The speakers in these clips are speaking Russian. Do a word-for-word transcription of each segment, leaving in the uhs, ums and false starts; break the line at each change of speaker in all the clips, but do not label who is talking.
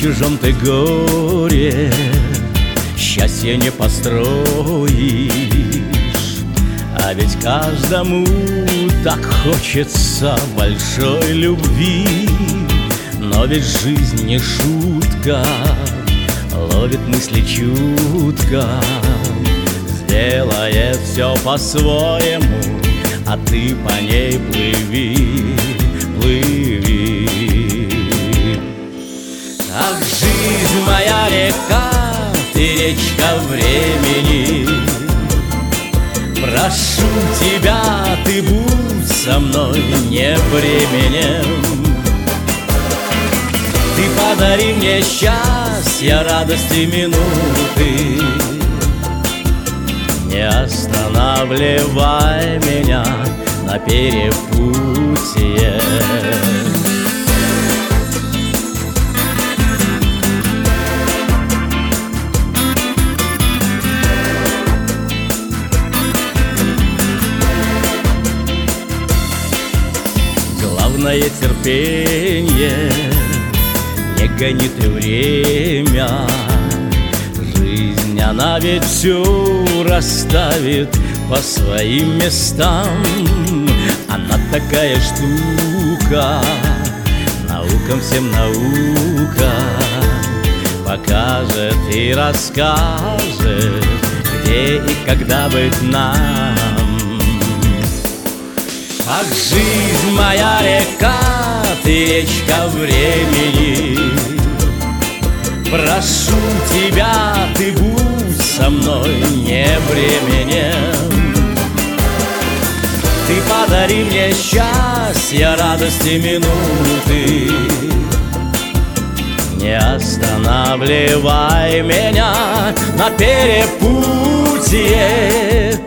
чужом ты горе счастье не построишь. А ведь каждому так хочется большой любви. Но ведь жизнь не шутка, ловит мысли чутко, сделает все по-своему, а ты по ней плыви, плыви. Ах, жизнь моя река, ты речка времени, прошу тебя, ты будь со мной не бременем. Ты подари мне счастье, радости минуты, не останавливай меня на перепутье. Главное терпение, не гони ты время. Жизнь, она ведь все расставит по своим местам. Она такая штука, наукам всем наука, покажет и расскажет, где и когда быть нам. Ах, жизнь моя река, ты речка времени, прошу тебя, ты будь со мной не бременем. Ты подари мне счастье, радости минуты, не останавливай меня на перепутье.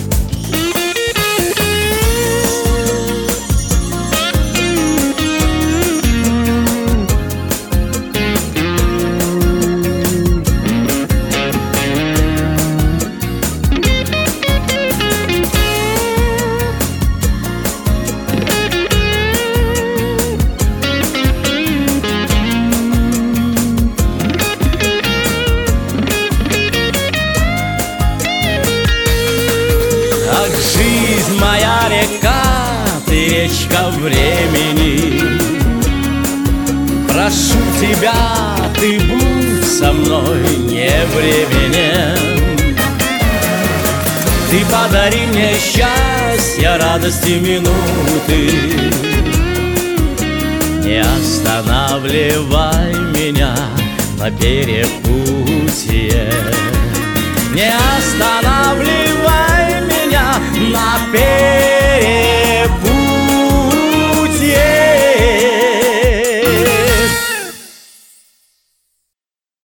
Ах, жизнь моя река, ты речка времени, прошу тебя, ты будь со мной не бременем. Ты подари мне счастье, радости минуты, не останавливай меня на перепутье. Не останавливай